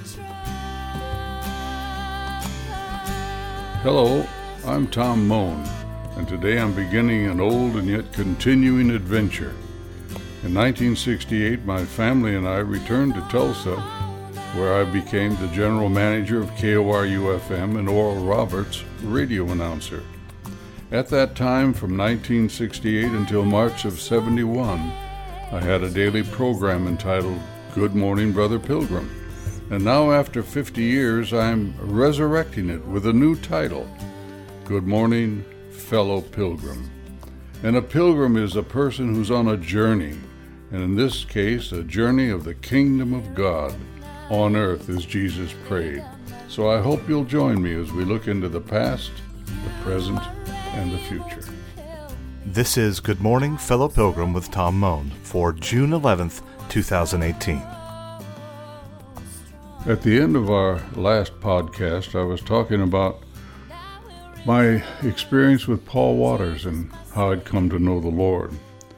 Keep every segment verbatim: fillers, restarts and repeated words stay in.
Hello, I'm Tom Moan, and today I'm beginning an old and yet continuing adventure. In nineteen sixty-eight, my family and I returned to Tulsa, where I became the general manager of K O R U F M and Oral Roberts, radio announcer. At that time, from nineteen sixty-eight until March of seventy-one, I had a daily program entitled Good Morning, Brother Pilgrim. And now, after fifty years, I'm resurrecting it with a new title, Good Morning, Fellow Pilgrim. And a pilgrim is a person who's on a journey, and in this case, a journey of the kingdom of God on earth, as Jesus prayed. So I hope you'll join me as we look into the past, the present, and the future. This is Good Morning, Fellow Pilgrim with Tom Moan for June eleventh, twenty eighteen. At the end of our last podcast, I was talking about my experience with Paul Waters and how I'd come to know the Lord.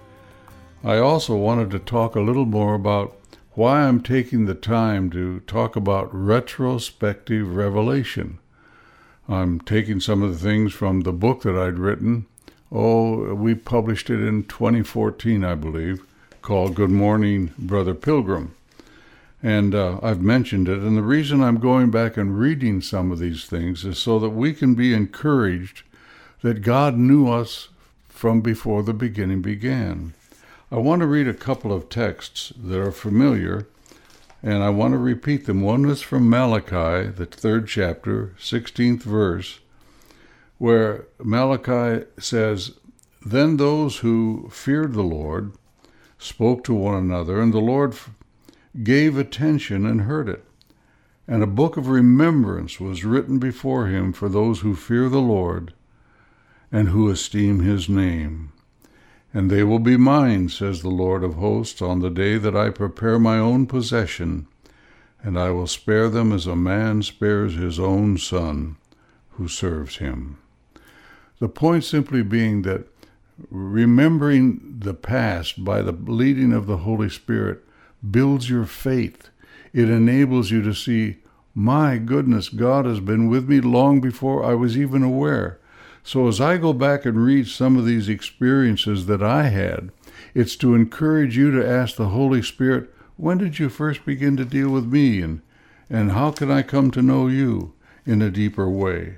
I also wanted to talk a little more about why I'm taking the time to talk about retrospective revelation. I'm taking some of the things from the book that I'd written. Oh, we published it in twenty fourteen, I believe, called Good Morning, Brother Pilgrim. And uh, I've mentioned it, and the reason I'm going back and reading some of these things is so that we can be encouraged that God knew us from before the beginning began. I want to read a couple of texts that are familiar, and I want to repeat them. One is from Malachi, the third chapter, sixteenth verse, where Malachi says, "Then those who feared the Lord spoke to one another, and the Lord gave attention and heard it. And a book of remembrance was written before him for those who fear the Lord and who esteem his name. And they will be mine, says the Lord of hosts, on the day that I prepare my own possession, and I will spare them as a man spares his own son who serves him." The point simply being that remembering the past by the leading of the Holy Spirit builds your faith. It enables you to see, my goodness, God has been with me long before I was even aware. So as I go back and read some of these experiences that I had, it's to encourage you to ask the Holy Spirit, when did you first begin to deal with me, and, and how can I come to know you in a deeper way?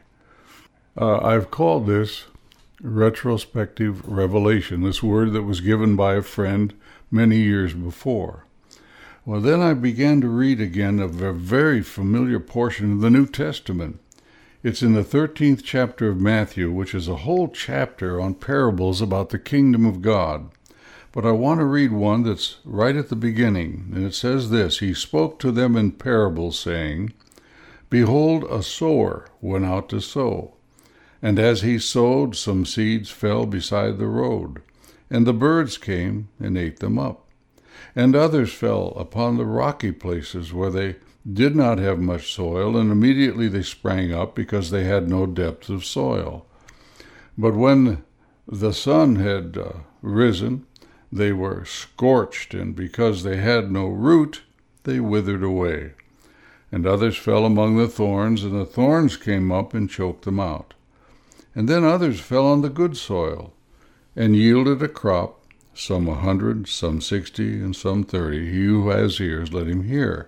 Uh, I've called this retrospective revelation, this word that was given by a friend many years before. Well, then I began to read again a very familiar portion of the New Testament. It's in the thirteenth chapter of Matthew, which is a whole chapter on parables about the kingdom of God. But I want to read one that's right at the beginning, and it says this: "He spoke to them in parables, saying, Behold, a sower went out to sow. And as he sowed, some seeds fell beside the road, and the birds came and ate them up. And others fell upon the rocky places where they did not have much soil, and immediately they sprang up because they had no depth of soil. But when the sun had uh, risen, they were scorched, and because they had no root, they withered away. And others fell among the thorns, and the thorns came up and choked them out. And then others fell on the good soil, and yielded a crop, some a hundred, some sixty, and some thirty. He who has ears, let him hear."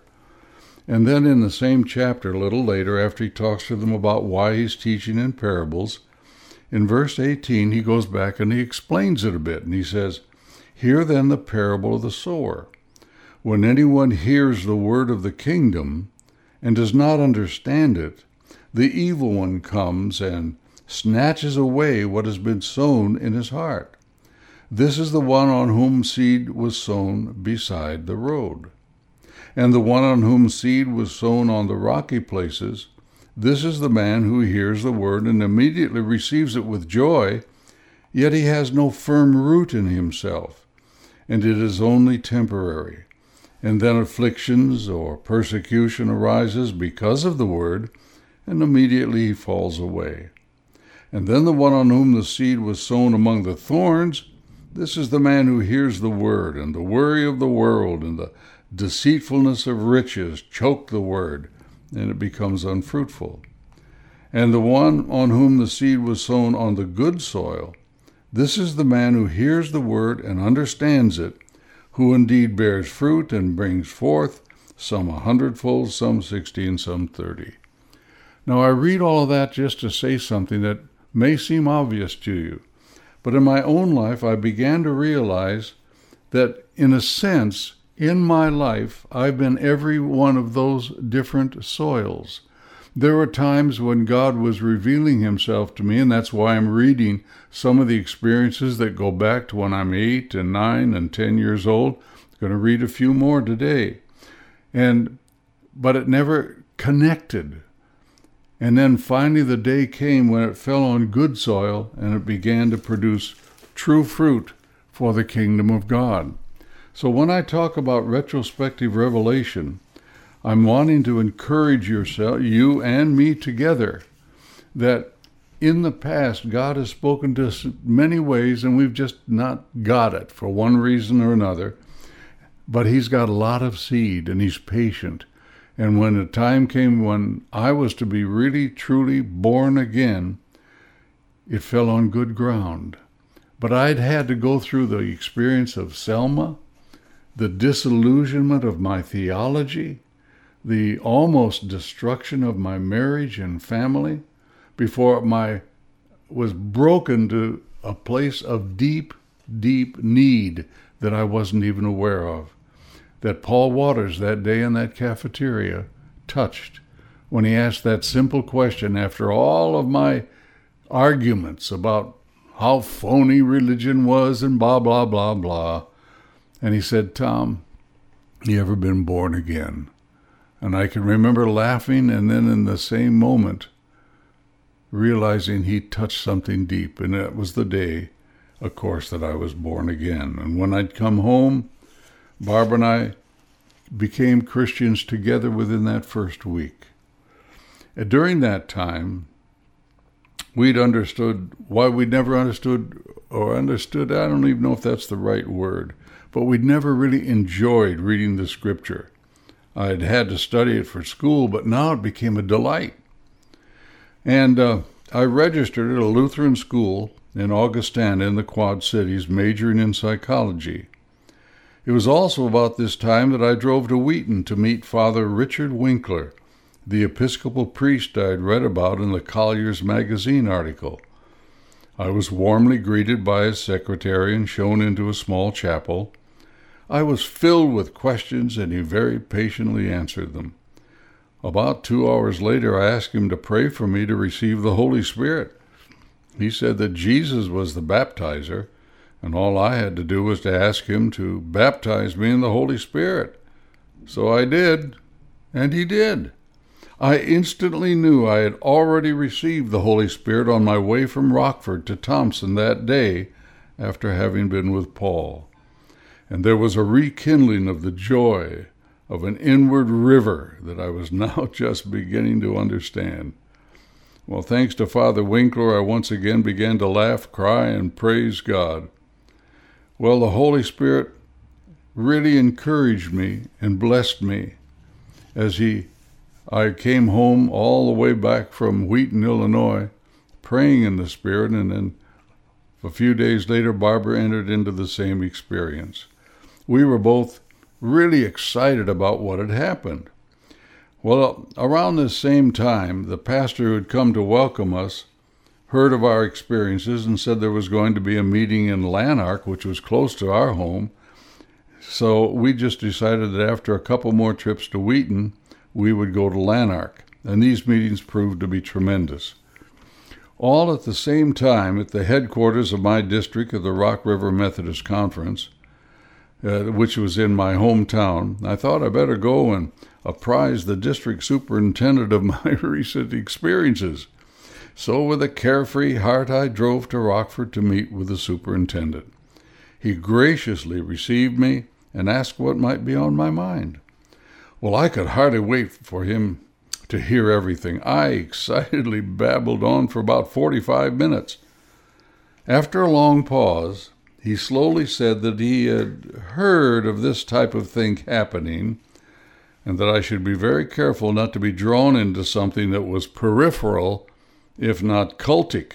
And then in the same chapter, a little later, after he talks to them about why he's teaching in parables, in verse eighteen, he goes back and he explains it a bit. And he says, "Hear then the parable of the sower. When anyone hears the word of the kingdom and does not understand it, the evil one comes and snatches away what has been sown in his heart. This is the one on whom seed was sown beside the road. And the one on whom seed was sown on the rocky places, this is the man who hears the word and immediately receives it with joy, yet he has no firm root in himself, and it is only temporary. And then afflictions or persecution arises because of the word, and immediately he falls away. And then the one on whom the seed was sown among the thorns, this is the man who hears the word, and the worry of the world and the deceitfulness of riches choke the word, and it becomes unfruitful. And the one on whom the seed was sown on the good soil, this is the man who hears the word and understands it, who indeed bears fruit and brings forth some a hundredfold, some sixty, and some thirty. Now I read all of that just to say something that may seem obvious to you, but in my own life I began to realize that in a sense, in my life, I've been every one of those different soils. There were times when God was revealing himself to me, and that's why I'm reading some of the experiences that go back to when I'm eight and nine and ten years old. I'm going to read a few more today. And but it never connected. And then finally the day came when it fell on good soil and it began to produce true fruit for the kingdom of God. So when I talk about retrospective revelation, I'm wanting to encourage yourself, you and me together, that in the past God has spoken to us many ways and we've just not got it for one reason or another. But he's got a lot of seed and he's patient. And when the time came when I was to be really, truly born again, it fell on good ground. But I'd had to go through the experience of Selma, the disillusionment of my theology, the almost destruction of my marriage and family, before my was broken to a place of deep, deep need that I wasn't even aware of, that Paul Waters that day in that cafeteria touched when he asked that simple question after all of my arguments about how phony religion was and blah, blah, blah, blah. And he said, "Tom, you ever been born again?" And I can remember laughing and then in the same moment realizing he touched something deep. And it was the day, of course, that I was born again. And when I'd come home, Barbara and I became Christians together within that first week. And during that time, we'd understood why we'd never understood or understood, I don't even know if that's the right word, but we'd never really enjoyed reading the scripture. I'd had to study it for school, but now it became a delight. And uh, I registered at a Lutheran school in Augustana in the Quad Cities, majoring in psychology. It was also about this time that I drove to Wheaton to meet Father Richard Winkler, the Episcopal priest I'd read about in the Collier's magazine article. I was warmly greeted by his secretary and shown into a small chapel. I was filled with questions, and he very patiently answered them. About two hours later, I asked him to pray for me to receive the Holy Spirit. He said that Jesus was the baptizer, and all I had to do was to ask him to baptize me in the Holy Spirit. So I did, and he did. I instantly knew I had already received the Holy Spirit on my way from Rockford to Thompson that day after having been with Paul. And there was a rekindling of the joy of an inward river that I was now just beginning to understand. Well, thanks to Father Winkler, I once again began to laugh, cry, and praise God. Well, the Holy Spirit really encouraged me and blessed me as he I came home all the way back from Wheaton, Illinois, praying in the Spirit, and then a few days later, Barbara entered into the same experience. We were both really excited about what had happened. Well, around this same time, the pastor who had come to welcome us heard of our experiences and said there was going to be a meeting in Lanark, which was close to our home. So we just decided that after a couple more trips to Wheaton, we would go to Lanark, and these meetings proved to be tremendous. All at the same time, at the headquarters of my district of the Rock River Methodist Conference, uh, which was in my hometown, I thought I better go and apprise the district superintendent of my recent experiences. So with a carefree heart, I drove to Rockford to meet with the superintendent. He graciously received me and asked what might be on my mind. Well, I could hardly wait for him to hear everything. I excitedly babbled on for about forty-five minutes. After a long pause, he slowly said that he had heard of this type of thing happening, and that I should be very careful not to be drawn into something that was peripheral, if not cultic.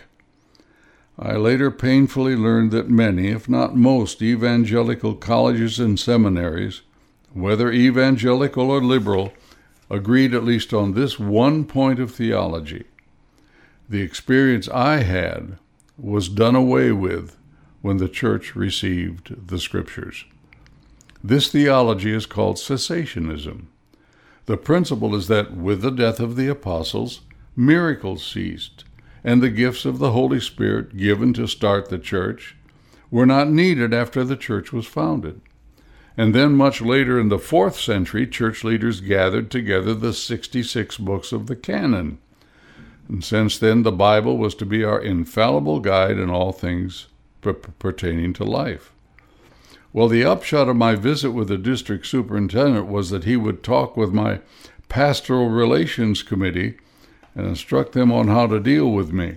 I later painfully learned that many, if not most, evangelical colleges and seminaries, whether evangelical or liberal, agreed at least on this one point of theology. The experience I had was done away with when the church received the Scriptures. This theology is called cessationism. The principle is that with the death of the apostles, miracles ceased, and the gifts of the Holy Spirit given to start the church were not needed after the church was founded. And then much later in the fourth century, church leaders gathered together the sixty-six books of the canon. And since then, the Bible was to be our infallible guide in all things p- pertaining to life. Well, the upshot of my visit with the district superintendent was that he would talk with my pastoral relations committee and instruct them on how to deal with me.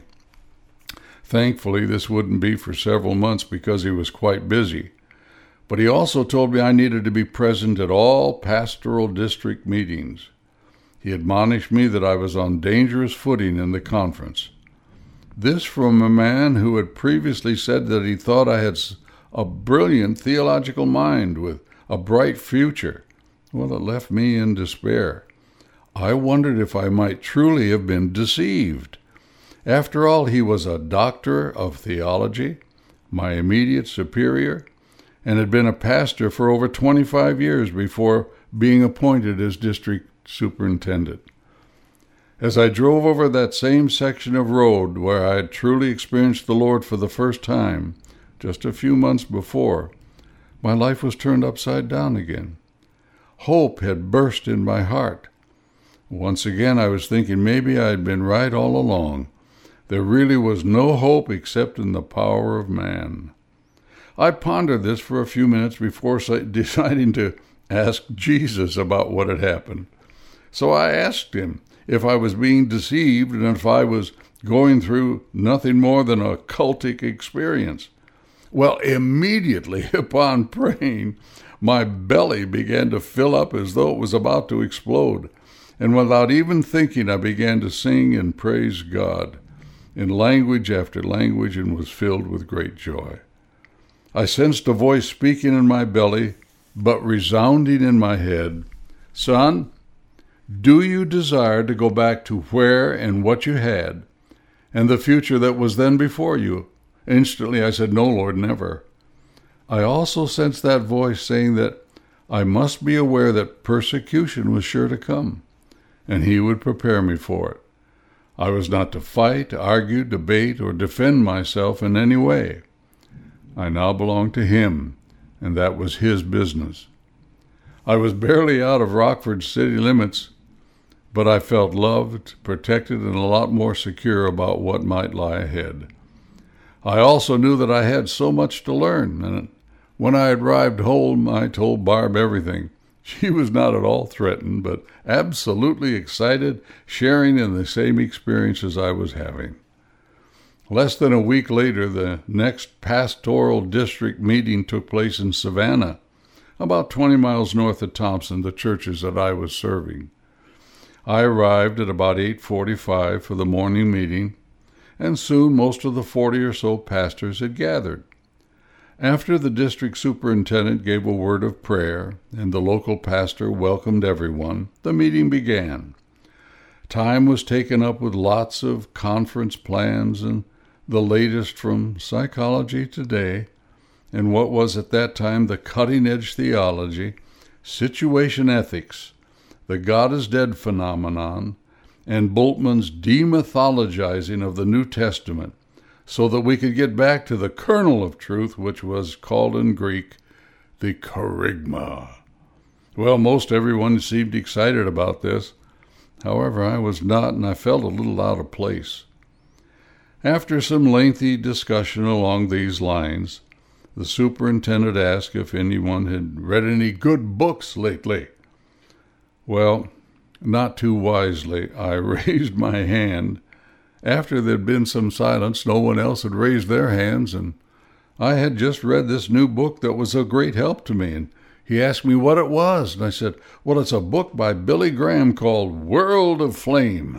Thankfully, this wouldn't be for several months because he was quite busy. But he also told me I needed to be present at all pastoral district meetings. He admonished me that I was on dangerous footing in the conference. This from a man who had previously said that he thought I had a brilliant theological mind with a bright future. Well, it left me in despair. I wondered if I might truly have been deceived. After all, he was a doctor of theology, my immediate superior, and had been a pastor for over twenty-five years before being appointed as district superintendent. As I drove over that same section of road where I had truly experienced the Lord for the first time, just a few months before, my life was turned upside down again. Hope had burst in my heart. Once again, I was thinking maybe I had been right all along. There really was no hope except in the power of man. I pondered this for a few minutes before deciding to ask Jesus about what had happened. So I asked him if I was being deceived and if I was going through nothing more than a cultic experience. Well, immediately upon praying, my belly began to fill up as though it was about to explode. And without even thinking, I began to sing and praise God in language after language and was filled with great joy. I sensed a voice speaking in my belly, but resounding in my head, "Son, do you desire to go back to where and what you had, and the future that was then before you?" Instantly I said, "No, Lord, never." I also sensed that voice saying that I must be aware that persecution was sure to come, and he would prepare me for it. I was not to fight, argue, debate, or defend myself in any way. I now belonged to him, and that was his business. I was barely out of Rockford's city limits, but I felt loved, protected, and a lot more secure about what might lie ahead. I also knew that I had so much to learn, and when I arrived home, I told Barb everything. She was not at all threatened, but absolutely excited, sharing in the same experiences I was having. Less than a week later, the next pastoral district meeting took place in Savannah, about twenty miles north of Thompson, the churches that I was serving. I arrived at about eight forty-five for the morning meeting, and soon most of the forty or so pastors had gathered. After the district superintendent gave a word of prayer and the local pastor welcomed everyone, the meeting began. Time was taken up with lots of conference plans and the latest from Psychology Today and what was at that time the cutting-edge theology, situation ethics, the God is dead phenomenon, and Bultmann's demythologizing of the New Testament, so that we could get back to the kernel of truth, which was called in Greek the kerygma. Well, most everyone seemed excited about this. However, I was not, and I felt a little out of place. After some lengthy discussion along these lines, the superintendent asked if anyone had read any good books lately. Well, not too wisely, I raised my hand. After there had been some silence, no one else had raised their hands, and I had just read this new book that was a great help to me and He asked me what it was, and I said, well, it's a book by Billy Graham called World of Flame.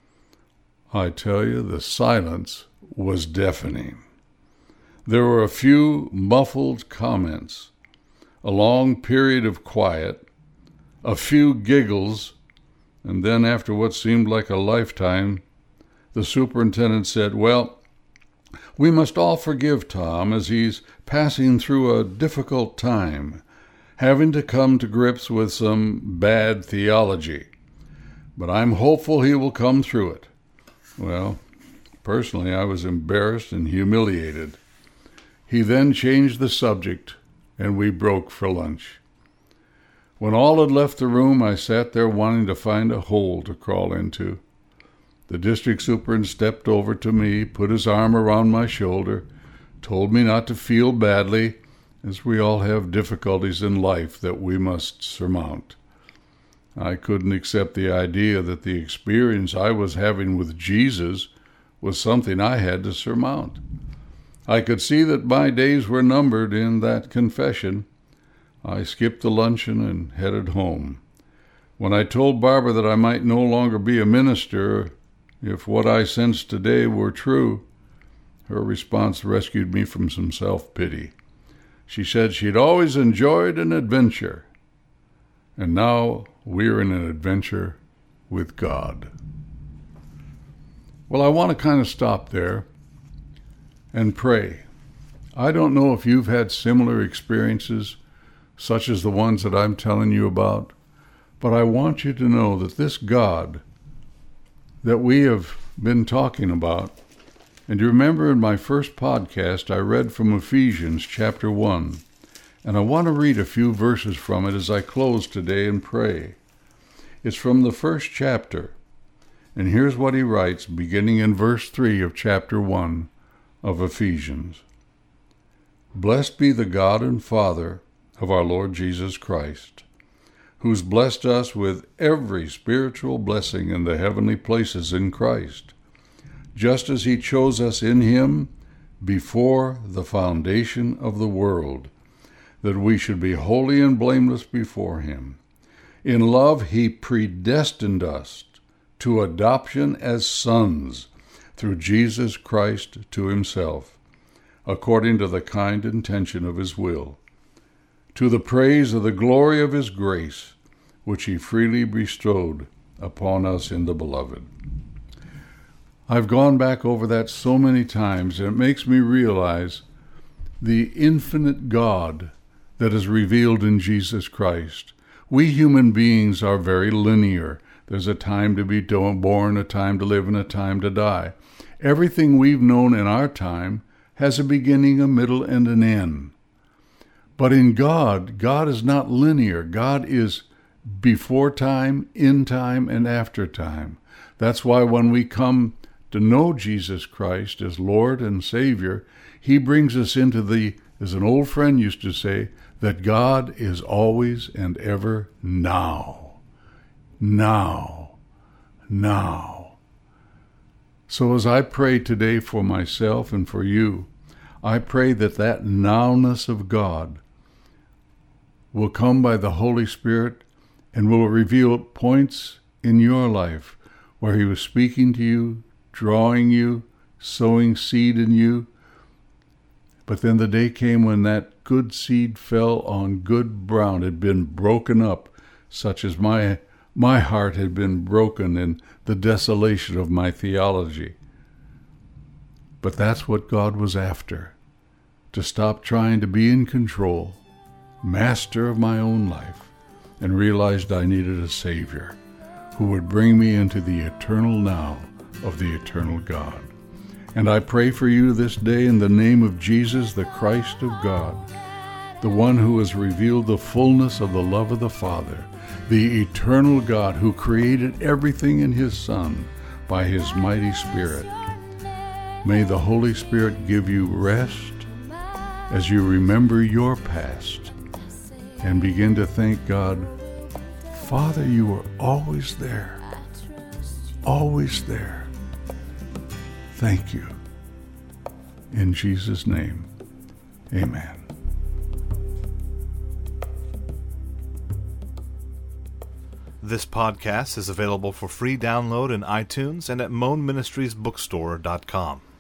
I tell you, the silence was deafening. There were a few muffled comments, a long period of quiet, a few giggles, and then after what seemed like a lifetime, the superintendent said, well, we must all forgive Tom as he's passing through a difficult time, having to come to grips with some bad theology. But I'm hopeful he will come through it. Well, personally, I was embarrassed and humiliated. He then changed the subject, and we broke for lunch. When all had left the room, I sat there wanting to find a hole to crawl into. The district superintendent stepped over to me, put his arm around my shoulder, told me not to feel badly, as we all have difficulties in life that we must surmount. I couldn't accept the idea that the experience I was having with Jesus was something I had to surmount. I could see that my days were numbered in that confession. I skipped the luncheon and headed home. When I told Barbara that I might no longer be a minister if what I sensed today were true, her response rescued me from some self-pity. She said she'd always enjoyed an adventure, and now we're in an adventure with God. Well, I want to kind of stop there and pray. I don't know if you've had similar experiences, such as the ones that I'm telling you about, but I want you to know that this God that we have been talking about, and you remember in my first podcast, I read from Ephesians chapter one, and I want to read a few verses from it as I close today and pray. It's from the first chapter, and here's what he writes, beginning in verse three of chapter one of Ephesians. Blessed be the God and Father of our Lord Jesus Christ, who's blessed us with every spiritual blessing in the heavenly places in Christ, just as he chose us in him before the foundation of the world, that we should be holy and blameless before him. In love he predestined us to adoption as sons through Jesus Christ to himself, according to the kind intention of his will, to the praise of the glory of his grace, which he freely bestowed upon us in the Beloved. I've gone back over that so many times, and it makes me realize the infinite God that is revealed in Jesus Christ. We human beings are very linear. There's a time to be born, a time to live, and a time to die. Everything we've known in our time has a beginning, a middle, and an end. But in God, God is not linear. God is before time, in time, and after time. That's why when we come to know Jesus Christ as Lord and Savior, he brings us into the, as an old friend used to say, that God is always and ever now. Now. Now. So as I pray today for myself and for you, I pray that that nowness of God will come by the Holy Spirit and will reveal points in your life where he was speaking to you, drawing you, sowing seed in you. But then the day came when that good seed fell on good ground, had been broken up, such as my my heart had been broken in the desolation of my theology. But that's what God was after, to stop trying to be in control, master of my own life, and realized I needed a Savior who would bring me into the eternal now of the eternal God. And I pray for you this day in the name of Jesus, the Christ of God, the one who has revealed the fullness of the love of the Father, the eternal God who created everything in his Son by his mighty Spirit. May the Holy Spirit give you rest as you remember your past and begin to thank God, Father, you were always there, always there. Thank you. In Jesus' name, amen. This podcast is available for free download in iTunes and at moan ministries bookstore dot com.